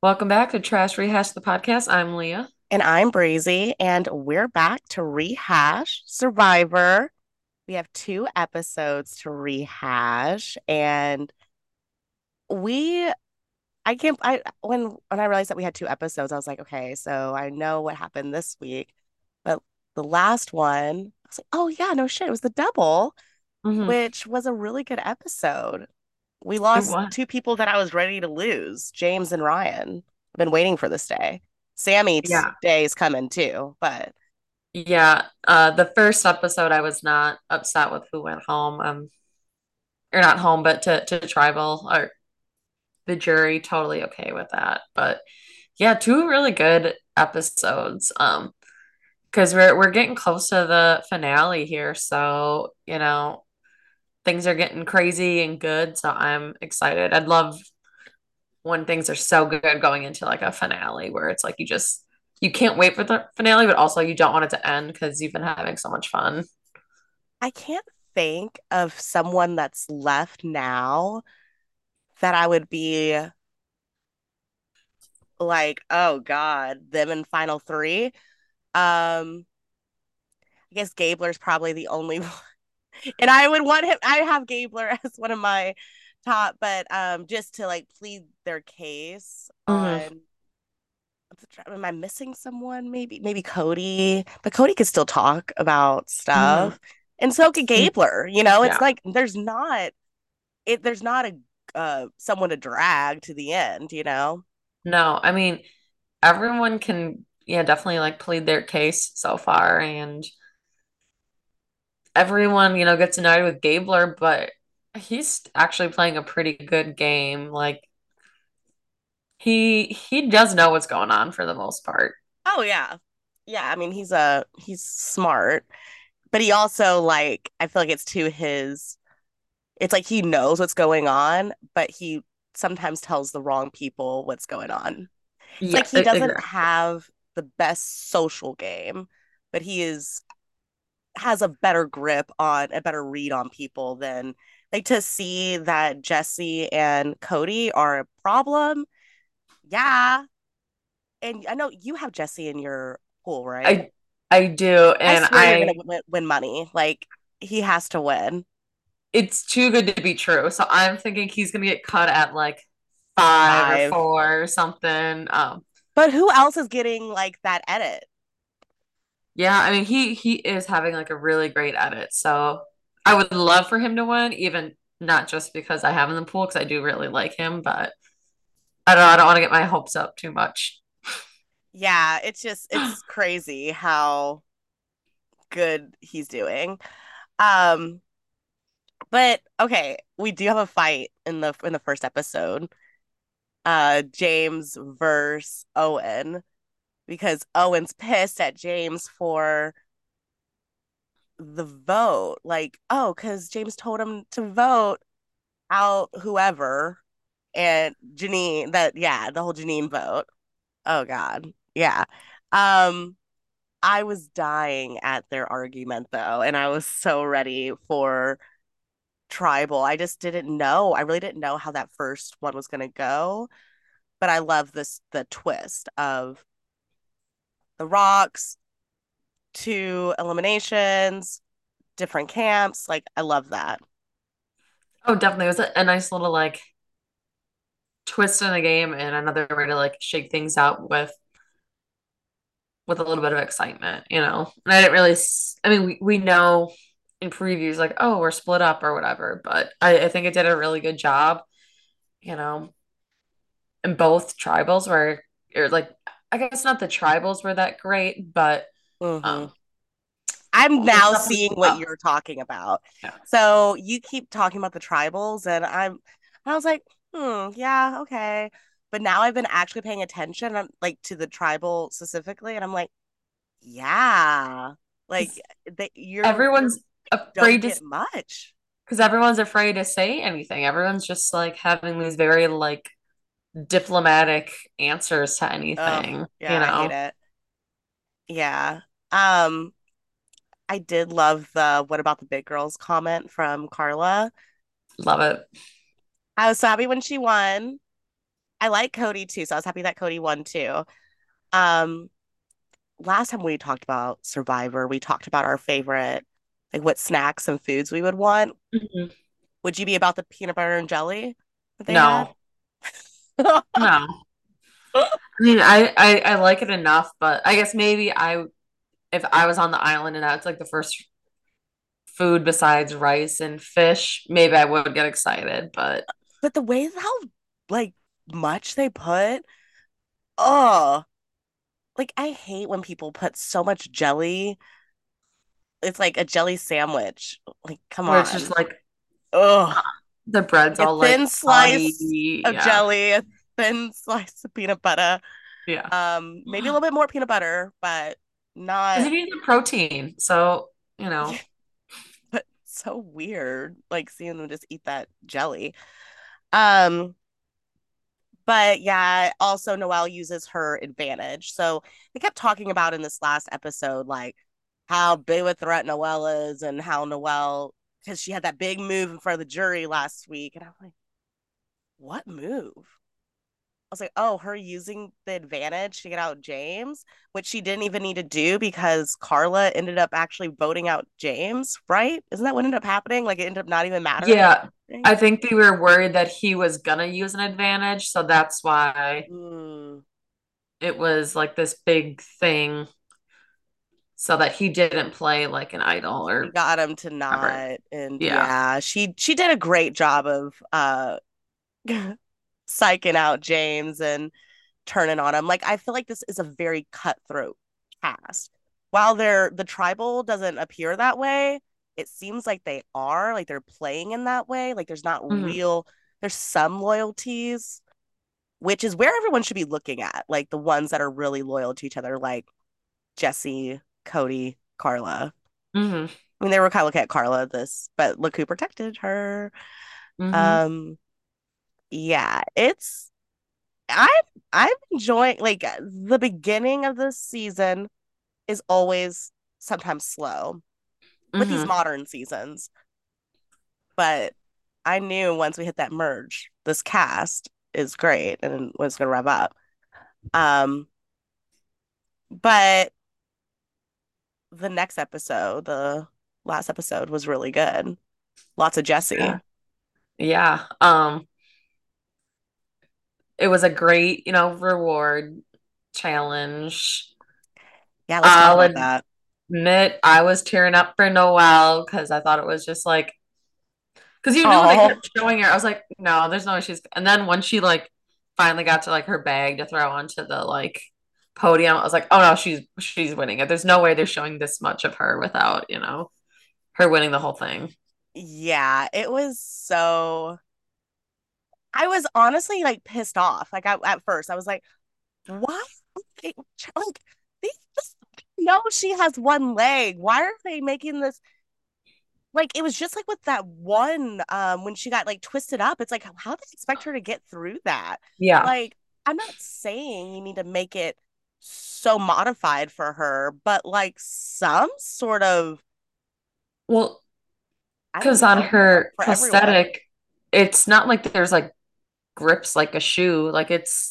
Welcome back to Trash Rehash the podcast. I'm Leah. And I'm Breezy, and we're back to rehash Survivor. We have two episodes to rehash, and we I can't I when I realized that we had two episodes, I was like, okay, so I know what happened this week. But the last one, I was like, oh yeah, no shit, it was the double, Hmm. which was a really good episode. We It lost was. two people that I was ready to lose, James and Ryan. I've been waiting for this day. Sammy's Yeah. day is coming too, but Yeah. The first episode, I was not upset with who went home. Or not home, but to tribal or the jury, totally okay with that. But yeah, two really good episodes. Because we're getting close to the finale here, so things are getting crazy and good. So I'm excited. I'd love when things are so good going into like a finale where it's like you can't wait for the finale, but also you don't want it to end because you've been having so much fun. I can't think of someone that's left now that I would be like, oh God, them in final three. I guess Gabler's probably the only one. And I would want him, I have Gabler as one of my top, but just to like plead their case Hmm. on am I missing someone? Maybe Cody, but Cody could still talk about Hmm. stuff. And so could Gabler. It's Yeah. like there's not a someone to drag to the end. No, I mean everyone can, yeah, definitely like plead their case so far, and everyone gets annoyed with Gabler, but he's actually playing a pretty good game. Like he does know what's going on for the most part. Oh yeah. Yeah, I mean he's smart, but he also like I feel like it's like he knows what's going on, but he sometimes tells the wrong people what's going on. It's Yeah, like he doesn't exactly. have the best social game, but he is has a better read on people than like to see that Jesse and Cody are a problem. Yeah. And I know you have Jesse in your pool, right? I I do, I and swear you're gonna I win money. Like he has to win. it's too good to be true. So I'm thinking he's gonna get cut at like 5 or Five. 4 or something. But who else is getting like that edit? Yeah, I mean he is having like a really great edit. So I would love for him to win, even not just because I have him in the pool, because I do really like him, but I don't want to get my hopes up too much. Yeah, it's crazy how good he's doing. Um, but okay, we do have a fight in the first episode. James versus Owen because Owen's pissed at James for the vote. Like, oh, because James told him to vote out whoever and Janine that yeah, the whole Janine vote. Oh God. Yeah. Um I was dying at their argument though, and I was so ready for tribal. I just didn't know. I really didn't know how that first one was gonna go. But I love the twist of the rocks, two eliminations, different camps. Like I love that. Oh, definitely. It was a nice little like twist in the game and another way to like shake things out with a little bit of excitement. And I didn't really, I mean, we know in previews like, oh, we're split up or whatever, but I think it did a really good job, you know, and both tribals were, or like, I guess not the tribals were that great, but Hmm. um, I'm it was now definitely seeing what up. you're talking about. Yeah. So you keep talking about the tribals, and I was like, yeah, okay. But now I've been actually paying attention, like to the tribal specifically, and I'm like, yeah, like 'Cause that you're everyone's don't afraid to, get much. because everyone's afraid to say anything. Everyone's just like having these very like diplomatic answers to Oh, anything, yeah, I hate it. Yeah. Um, I did love the what about the big girls comment from Carla. Love it. I was so happy when she won. I like Cody too, so I was happy that Cody won too. Um, Last time we talked about Survivor, we talked about our favorite, like what snacks and foods we would want. Mhm. Would you be about the peanut butter and jelly that they had? No, no. I mean, I like it enough, but I guess maybe if I was on the island and that's like the first food besides rice and fish, maybe I would get excited, but But the way how like much they put, oh, like I hate when people put so much jelly. It's like a jelly sandwich. Like, come where it's just on. like Ugh. the bread's A all like thin soggy. slice of Yeah. jelly, a thin slice of peanut butter. Yeah. Maybe a little bit more peanut butter, but Because not you need the protein. So, you know. but so weird, like seeing them just eat that jelly. Um, but yeah, also Noelle uses her advantage. So they kept talking about in this last episode, like how big of a threat Noelle is and how Noelle, because she had that big move in front of the jury last week. And I'm like, what move? I was like, oh, her using the advantage to get out James, which she didn't even need to do because Carla ended up actually voting out James, right? Isn't that what ended up happening? Like it ended up not even mattering. Yeah. I think they were worried that he was gonna use an advantage, so that's why Mm, it was like this big thing, so that he didn't play like an idol she or got him to whatever. not, and Yeah. yeah, she did a great job of psyching out James and turning on him. Like I feel like this is a very cutthroat cast. While the tribal doesn't appear that way, it seems like they are, like they're playing in that way. Like Hmm. there's some loyalties, which is where everyone should be looking at, like the ones that are really loyal to each other, like Jesse, Cody, Carla. Hmm. I mean, they were kind of looking at Carla this, but look who protected her. Hmm. Um, yeah, I'm I'm enjoying like the beginning of this season is always sometimes slow with these Hmm. modern seasons, but I knew once we hit that merge, this cast is great and was gonna rev up. Um, but the next episode, the last episode was really good. Lots of Yeah. Jesse. Yeah. It was a great, reward challenge. Yeah, let's talk I'll about that. admit I was tearing up for Noelle because I thought it was just like, because they Oh, kept showing her. I was like, no, there's no way she's. And then when she like finally got to like her bag to throw onto the like podium, I was like, oh no, she's winning it. There's no way they're showing this much of her without, her winning the whole thing. yeah, it was so. I was honestly like pissed off. Like at first, I was like, why? They, like they just know she has one leg. Why are they making this? Like it was just like with that one when she got like twisted up. It's like how do they expect her to get through that? Yeah. Like I'm not saying you need to make it so modified for her, but like some sort of Well, I don't because on know her for everyone. prosthetic, it's not like there's like grips like a shoe. Like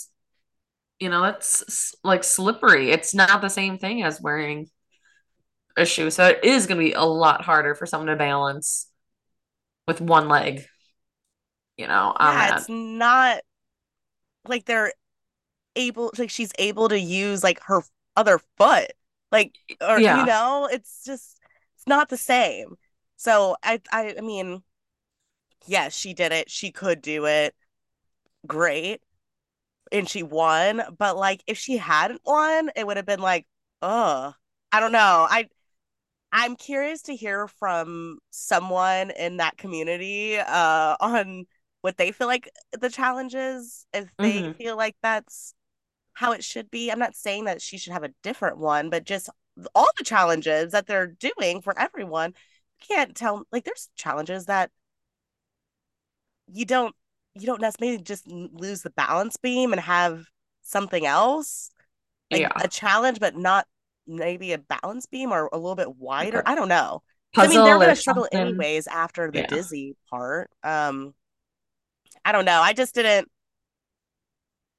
it's like slippery. It's not the same thing as wearing a shoe. So it is going to be a lot harder for someone to balance with one leg, on Yeah, that. it's not like they're able like she's able to use like her other foot. Like or Yeah. it's just it's not the same. So I mean, yes, she did it. She could do it. Great. And she won, but like if she hadn't won, it would have been like, oh, I don't know. I'm curious to hear from someone in that community on what they feel like the challenge is, if they Hmm. feel like that's how it should be. I'm not saying that she should have a different one, but just all the challenges that they're doing for everyone. You can't tell like there's challenges that you don't you don't necessarily just lose the balance beam and have something else like Yeah. a challenge, but not maybe a balance beam or a little bit Like wider. a I don't know. I mean, they're puzzle gonna or struggle something. anyways after the Yeah. dizzy part. I don't know. I just didn't.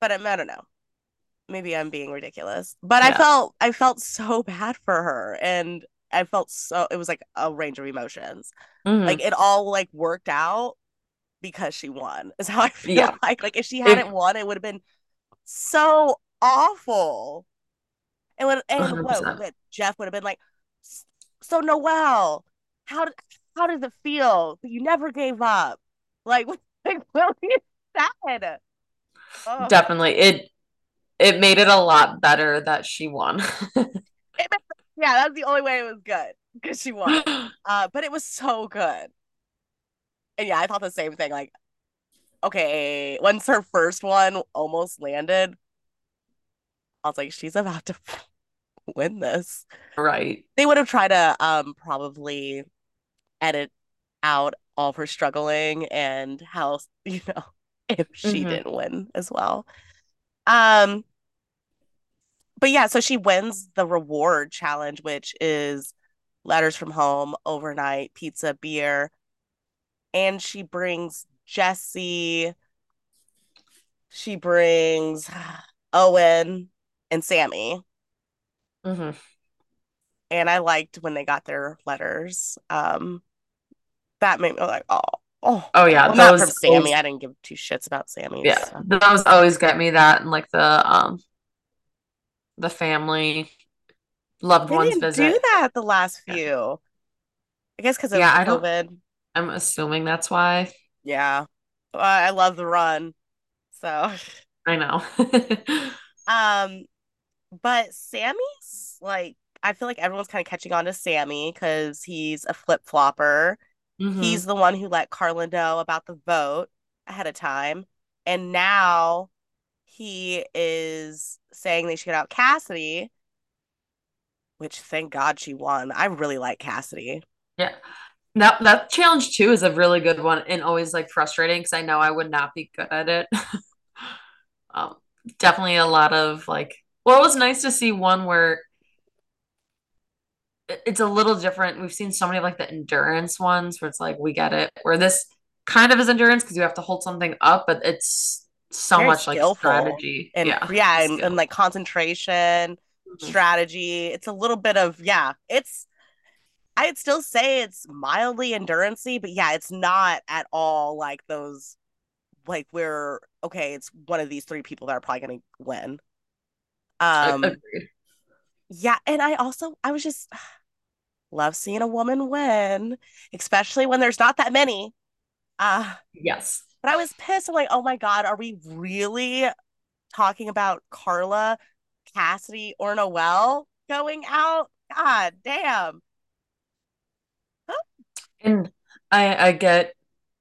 but I don't know. Maybe I'm being ridiculous. But Yeah. I felt so bad for her, and I felt so it was like a range of emotions. Hmm. Like it all like worked out because she won. Is how I feel Yeah. like. Like if she hadn't It won, it would have been so awful. And what 100%. Jeff would have been like, so Noelle, how did how does it feel? You never gave up. Like like what you said. Oh, Definitely. It made it a lot better that she won. it, yeah, that's the only way it was good because she won. But it was so good. And yeah, I thought the same thing. Like, okay, once her first one almost landed, I was like, she's about to win this. Right. They would have tried to probably edit out all of her struggling and how if she Hmm. didn't win as well. Um, but yeah, so she wins the reward challenge, which is letters from home, overnight, pizza, beer, and she brings Jesse, she brings Owen and Sammy. Hmm. And I liked when they got their letters. That made me like, oh, oh. Oh yeah, Well, not from those Sammy. always, I didn't give two shits about Sammy's yeah, stuff. those always get me, that and like the family loved They ones didn't do visit. that the last Yeah. few. I guess because Yeah, of I don't, COVID. I'm assuming that's why. Yeah. I love the run. So, I know. um, but Sammy's like, I feel like everyone's kind of catching on to Sammy because he's a flip flopper. Hmm. He's the one who let Carla know about the vote ahead of time. And now he is saying they should get out Cassidy, which thank God she won. I really like Cassidy. Yeah. That challenge too is a really good one and always like frustrating because I know I would not be good at it. Um, Definitely a lot of like, well, it was nice to see one where it's a little different. We've seen so many of like the endurance ones where it's like we get it. Where this kind of is endurance because you have to hold something up, but it's so Very much like skillful strategy. and Yeah, yeah, and skill. like concentration, Mhm. strategy. It's a little bit of yeah. It's I'd still say it's mildly endurancey, but yeah, it's not at all like those like where okay, it's one of these three people that are probably going to win. Um, Agreed. yeah, and I was just love seeing a woman win, especially when there's not that many. Uh, Yes. but I was pissed. I'm like, oh my God, are we really talking about Carla, Cassidy, or Noelle going out? God damn. And I get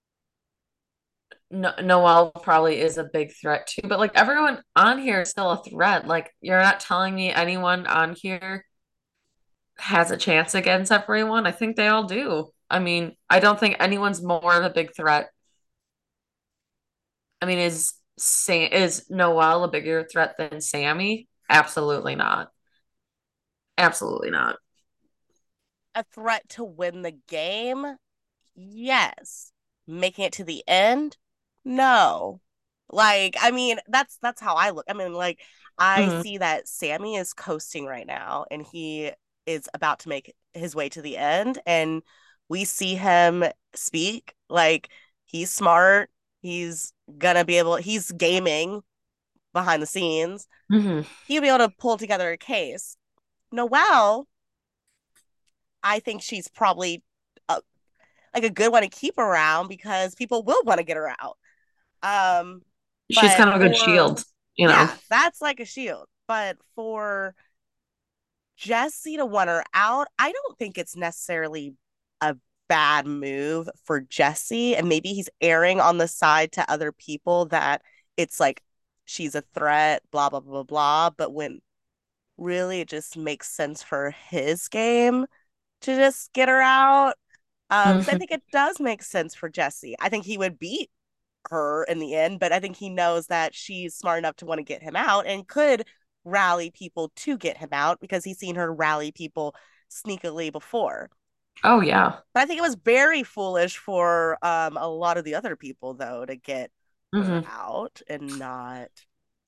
no, Noelle probably is a big threat too, but like everyone on here is still a threat. Like you're not telling me anyone on here has a chance against everyone. I think they all do. I mean, I don't think anyone's more of a big threat. I mean, is Noelle a bigger threat than Sammy? Absolutely not. Absolutely not. A threat to win the game? Yes. Making it to the end? No. Like, I mean, that's how I look. I mean, like, I Hmm. see that Sammy is coasting right now and he is about to make his way to the end. And we see him speak like he's smart. He's gonna be able, he's gaming behind the scenes. Hmm. He'll be able to pull together a case. Noelle, I think she's probably a, like a good one to keep around because people will want to get her out. Um, She's but kind of a good for shield, you know. yeah, that's like a shield. But for Jesse to want her out, I don't think it's necessarily a bad move for Jesse. And maybe he's erring on the side to other people that it's like she's a threat, blah blah blah blah. But when really it just makes sense for his game to just get her out. Because I Hmm. think it does make sense for Jesse. I think he would beat her in the end, but I think he knows that she's smart enough to want to get him out and could rally people to get him out because he's seen her rally people sneakily before. Oh yeah. But I think it was very foolish for a lot of the other people though to get her Hmm. out and not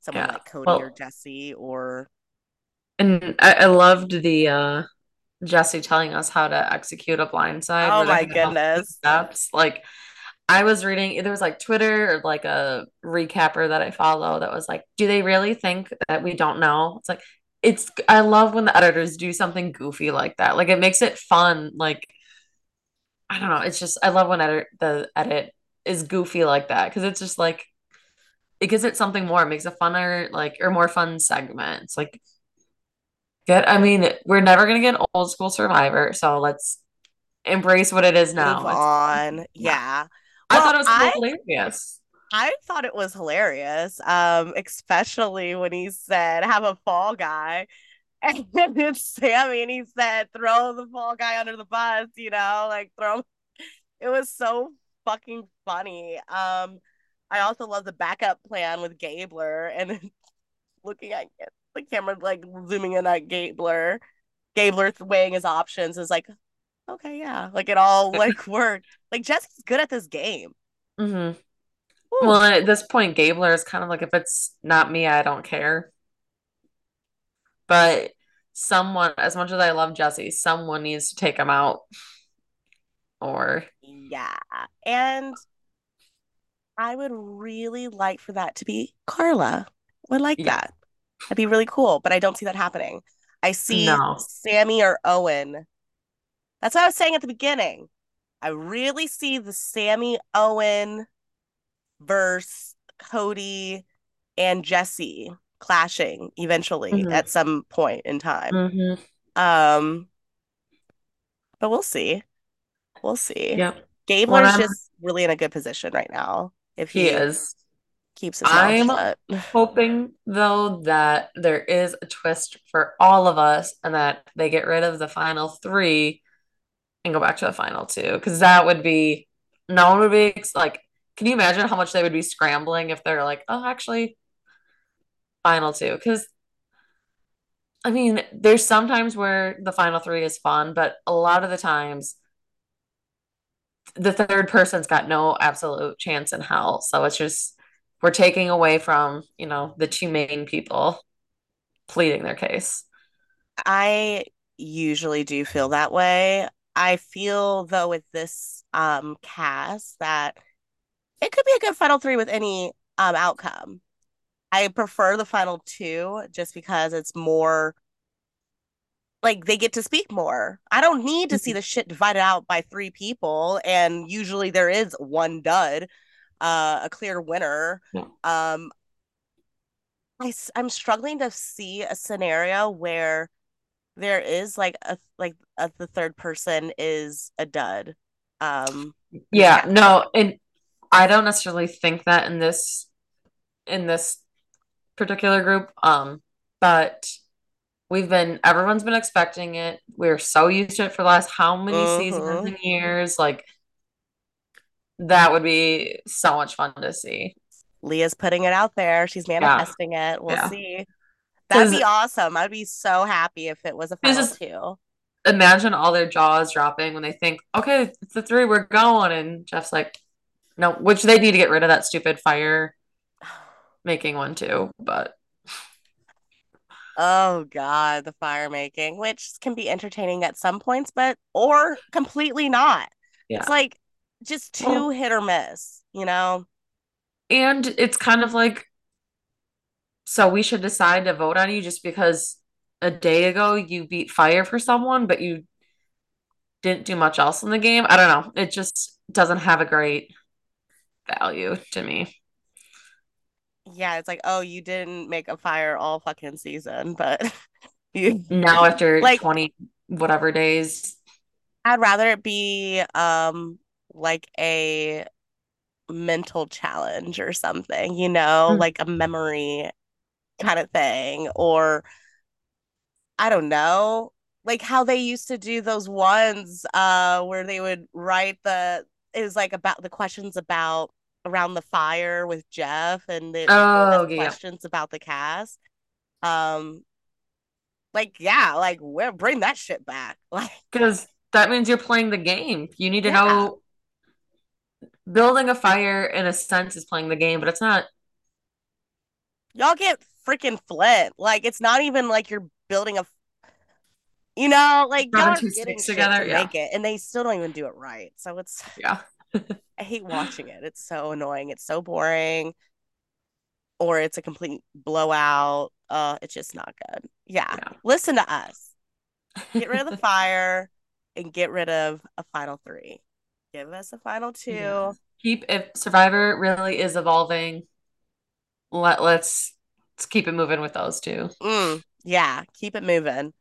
someone Yeah. like Cody or Well, Jesse or and I loved the Jesse telling us how to execute a blindside oh where they my had all the goodness. steps. Like I was reading, there was like Twitter or like a recapper that I follow that was like, do they really think that we don't know? It's like, I love when the editors do something goofy like that. Like it makes it fun. Like, I don't know. It's just, I love when the edit is goofy like that because it's just like, it gives it something more. It makes a funner, like, or more fun segment. It's like, I mean, we're never going to get old school Survivor. So let's embrace what it is Move now. on. Yeah. Yeah. I Well, thought it was hilarious. I thought it was hilarious, especially when he said have a fall guy. And then it's Sammy and he said throw the fall guy under the bus, like throw him. It was so fucking funny. I also love the backup plan with Gabler and then looking at the camera like zooming in at Gabler. Gabler weighing his options is like, okay, yeah. Like it all like worked. Like Jesse's good at this game. Hmm. Woo. Well, at this point, Gabler is kind of like, if it's not me, I don't care. But someone, as much as I love Jesse, someone needs to take him out. Or, Yeah. And I would really like for that to be Carla. Would like yeah, that. That'd be really cool, but I don't see that happening. I see no. Sammy or Owen. That's what I was saying at the beginning. I really see the Sammy Owen versus Cody and Jesse clashing eventually Hmm. at some point in time. Hmm. Um, but we'll see. We'll see. Yep. What Gabler's I'm, just really in a good position right now if he he is. keeps his mouth I'm shut. hoping, though, that there is a twist for all of us and that they get rid of the final three and go back to the final two. Because that would be, no one would be like, can you imagine how much they would be scrambling if they're like, oh, actually, final two? Because I mean, there's sometimes where the final three is fun, but a lot of the times the third person's got no absolute chance in hell. So it's just we're taking away from, the two main people pleading their case. I usually do feel that way. I feel though with this cast that it could be a good final three with any outcome. I prefer the final two just because it's more like they get to speak more. I don't need to see the shit divided out by three people, and usually there is one dud, a clear winner. Yeah. Um, I'm struggling to see a scenario where there is the third person is a dud in the Yeah, cast. no, and I don't necessarily think that in this particular group. But everyone's been expecting it. We're so used to it for the last how many seasons Mm-hmm. and years. Like that would be so much fun to see. Leah's putting it out there. She's Yeah, manifesting it. We'll yeah. see. That'd Because be awesome. I'd be so happy if it was a final just two. imagine all their jaws dropping when they think, okay, it's the three, we're going. And Jeff's like, no, which they need to get rid of that stupid fire making one too. But Oh God, the fire making, which can be entertaining at some points, but or completely not. It's yeah. like just too Well, hit or miss. and it's kind of like, so we should decide to vote on you just because a day ago you beat fire for someone, but you didn't do much else in the game. I don't know. It just doesn't have a great value to me. Yeah, it's like, oh, you didn't make a fire all fucking season, but you Now after like 20 whatever days. I'd rather it be like a mental challenge or something, Mm. like a memory kind of thing, or I don't know, like how they used to do those ones where they would write it was like about the questions about around the fire with Jeff and they would Oh, ask yeah. questions about the cast. Um like yeah, like we're bring that shit back. Like Because that means you're playing the game. You need to yeah. know building a fire in a sense is playing the game, but it's not Y'all get freaking Flint. Like it's not even like you're building a, you know, like y'all Rubbing are two getting sticks shit to together. Yeah. make it, and they still don't even do it right. So it's, Yeah. I hate watching it. It's so annoying. It's so boring, or it's a complete blowout. It's just not good. Yeah, Yeah. listen to us. Get rid of the fire and get rid of a final three. Give us a final Yeah. two. Keep if Survivor really is evolving, let's keep it moving with those two. Yeah, keep it moving.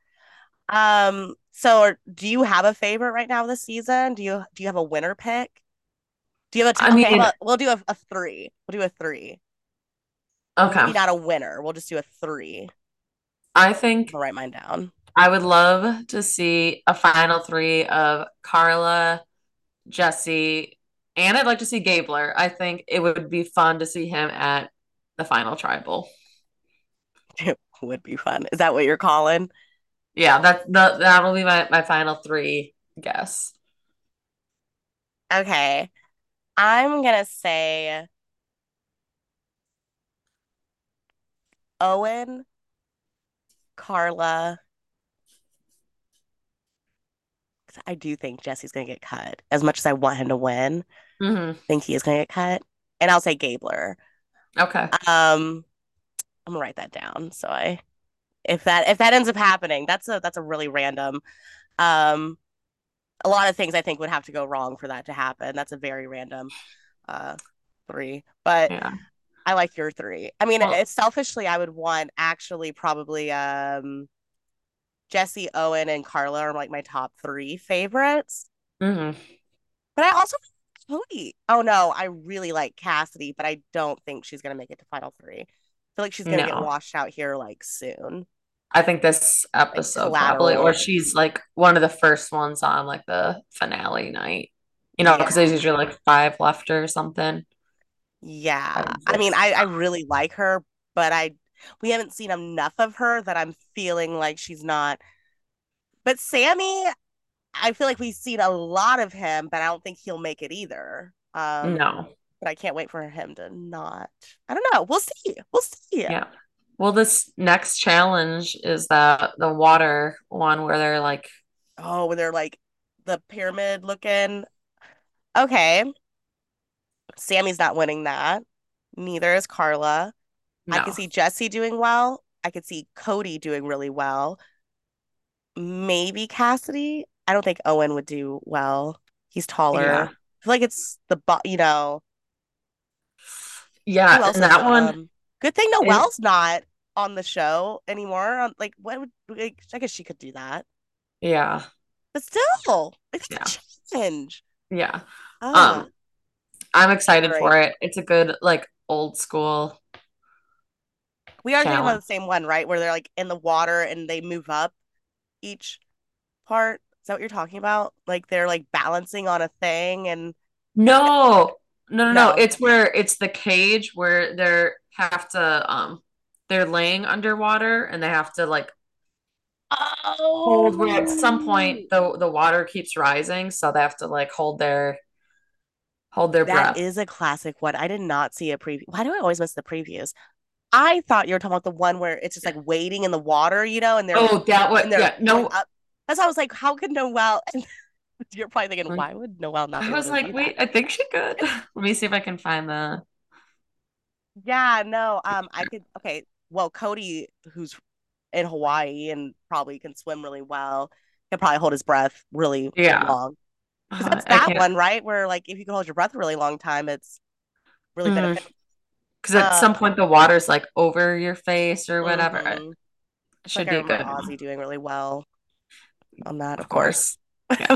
So do you have a favorite right now this season? Do you have a winner pick? Do you have a I okay? How mean, about we'll do a three. We'll do a three. okay. Maybe not a winner. We'll just do a three. I think I'll write mine down. I would love to see a final three of Carla, Jesse, and I'd like to see Gabler. I think it would be fun to see him at the final tribal. Would be fun. Is that what you're calling? Yeah, that will be my final three guess. Okay. I'm gonna say Owen, Carla. I do think Jesse's gonna get cut. As much as I want him to win, Hmm. I think he is gonna get cut. And I'll say Gabler. Okay. I'm gonna write that down. So I if that ends up happening, that's a really random. Um, a lot of things I think would have to go wrong for that to happen. That's a very random uh three. But Yeah. I like your three. I mean, Well, it's selfishly I would want actually probably Jesse, Owen, and Carla are like my top three favorites. hmm. But I also Cody. Oh no, I really like Cassidy, but I don't think she's gonna make it to final three. I feel like she's gonna get No. washed out here like soon. I think this Like episode probably, or collateral. she's like one of the first ones on like the finale night. Because Yeah. there's usually like five left or something. Yeah. Five or I mean, six. I really like her, but we haven't seen enough of her that I'm feeling like she's not. But Sammy, I feel like we've seen a lot of him, but I don't think he'll make it either. No. But I can't wait for him to not. I don't know. We'll see. We'll see. Yeah. Well, this next challenge is the water one where they're like, Oh, when they're like the pyramid looking. Okay. Sammy's not winning that. Neither is Carla. I could no. see Jesse doing well. I could see Cody doing really well. Maybe Cassidy. I don't think Owen would do well. He's taller. Yeah. I feel like it's the who Yeah. else And is that one good thing is, Noelle's not on the show anymore. Like what would like, I guess she could do that. yeah. But still, like Yeah. that's a challenge. Yeah. Ah, Um, I'm all excited right. for it. It's a good, like, old school We are thinking about challenge. the same one, right? Where they're like in the water and they move up each part. Is that what you're talking about? Like they're like balancing on a thing and No, no, no, no. no. It's where it's the cage where they're laying underwater and they have to like hold where at some point Oh, the water keeps rising, so they have to like hold their that breath. is a classic one. I did not see a preview. Why do I always miss the previews? I thought you were talking about the one where it's just like waiting in the water, and Oh, that and what? they're Yeah, going no. up. That's why I was like, how could Noelle? And you're probably thinking, why would Noelle not I be able was to like, do that? wait, I think she could. Let me see if I can find the. Yeah, no. I could. Okay, well, Cody, who's in Hawaii and probably can swim really well, can probably hold his breath really Yeah, long. Because that's I that can't. one, right? Where like if you can hold your breath a really long time, it's really beneficial. Because at Uh, some point the water's like over your face or whatever. It mm-hmm. I feel like should I be a remember good Ozzy one. doing really well on that, of Of course. course. Yeah.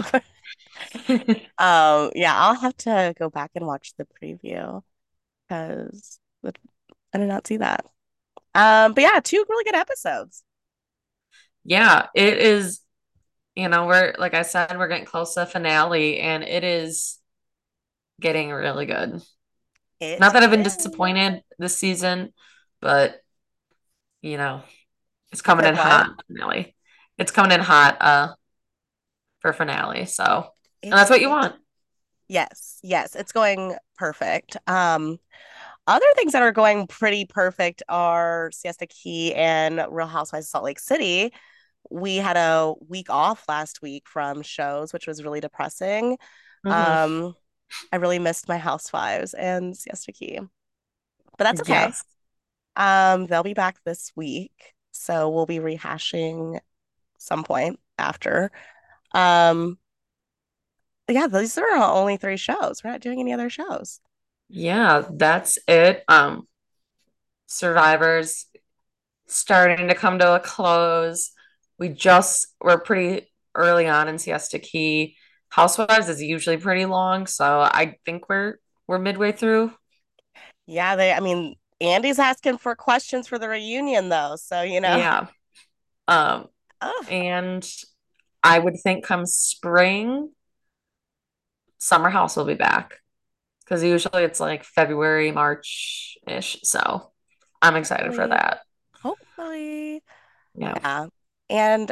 Yeah, I'll have to go back and watch the preview because I did not see that. But yeah, two really good episodes. Yeah, it is, we're like I said, we're getting close to the finale and it is getting really good. Not It that I've been is. disappointed this season, but you know, it's You coming said in what? hot finale. It's coming in hot for finale. So, and It's that's what you want. yes, yes, it's going perfect. other things that are going pretty perfect are Siesta Key and Real Housewives of Salt Lake City. We had a week off last week from shows, which was really depressing. Hmm. Um, I really missed my Housewives and Siesta Key, but that's okay. Yes. They'll be back this week, so we'll be rehashing some point after. Um, yeah, these are our only three shows. We're not doing any other shows. Yeah, that's it. Survivors starting to come to a close. We're pretty early on in Siesta Key. Housewives is usually pretty long, so I think we're midway through. Yeah, I mean, Andy's asking for questions for the reunion though, so Yeah. Um, Oh, and I would think come spring, Summer House will be back because usually it's like February, March-ish. So I'm excited for hopefully, that. hopefully. Yeah. Yeah. And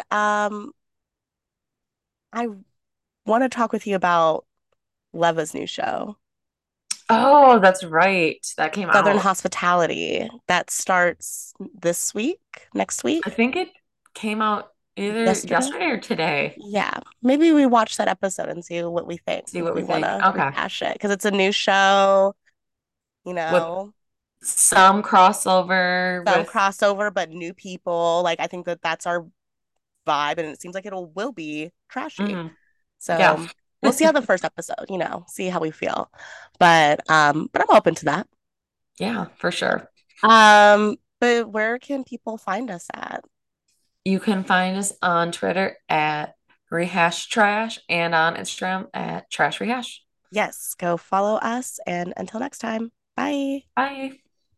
I want to talk with you about Leva's new show, Oh, that's right. That came Southern out. Hospitality, that starts this week, next I week, think it came out either yesterday. yesterday or today. Yeah, maybe we watch that episode and see what we think See if what we we want think. to Okay. rehash it because it's a new show, you With know, some crossover some with, crossover, but new people. Like, I think that that's our vibe, and it seems like it'll will be trashy. mhm, yeah. So we'll see how the first episode, see how we feel. But I'm open to that. Yeah, for sure. But where can people find us at? You can find us on Twitter at Rehash Trash and on Instagram at Trash Rehash. Yes, go follow us, and until next time, bye. Bye.